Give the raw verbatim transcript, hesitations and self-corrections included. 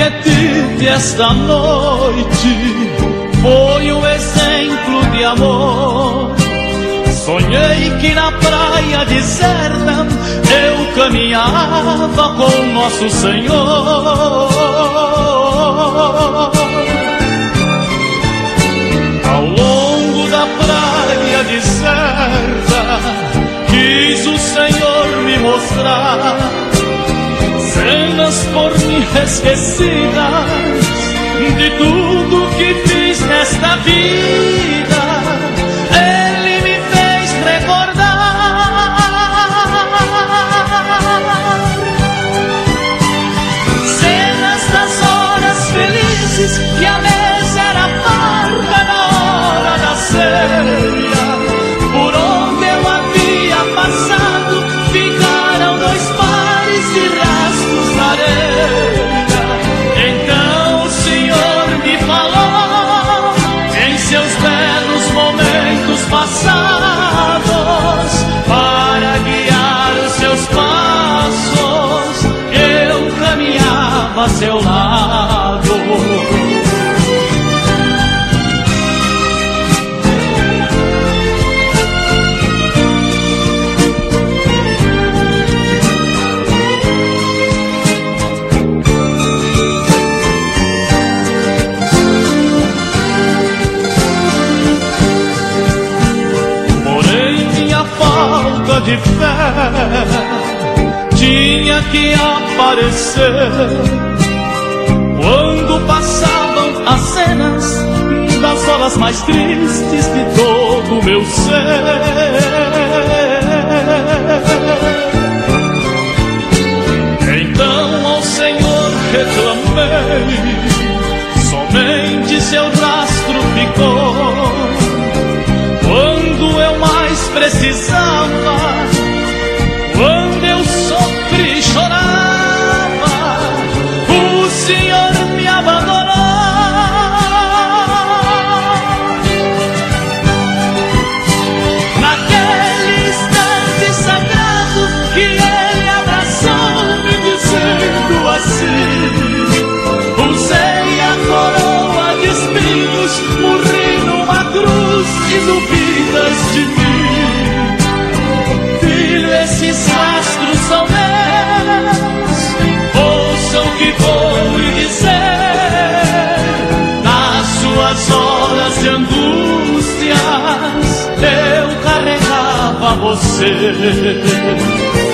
que tive esta noite foi um exemplo de amor. Sonhei que na praia deserta eu caminhava com nosso Senhor. Ao longo da praia deserta quis o Senhor me mostrar cenas por mim esquecidas de tudo que fiz nesta vida. Ele me fez recordar cenas das horas felizes que a mesa era farta na hora da ceia. Por onde eu havia passado ficaram dois pares de rastros na areia. Então o Senhor me falou em seus belos momentos passados, para guiar os seus passos eu caminhava a seu lado. De fé tinha que aparecer quando passavam as cenas das horas mais tristes de todo o meu ser. Então ao Senhor reclamei, somente seu rastro ficou quando eu mais precisava. Quando eu sofri e chorava, o Senhor me abandonou. Naquele instante sagrado que Ele abraçou-me dizendo assim: usei a coroa de espinhos, morri numa cruz e duvidas de mim. Esses rastros são meus, ouçam o que vou lhe dizer. Nas suas horas de angústias eu carregava você.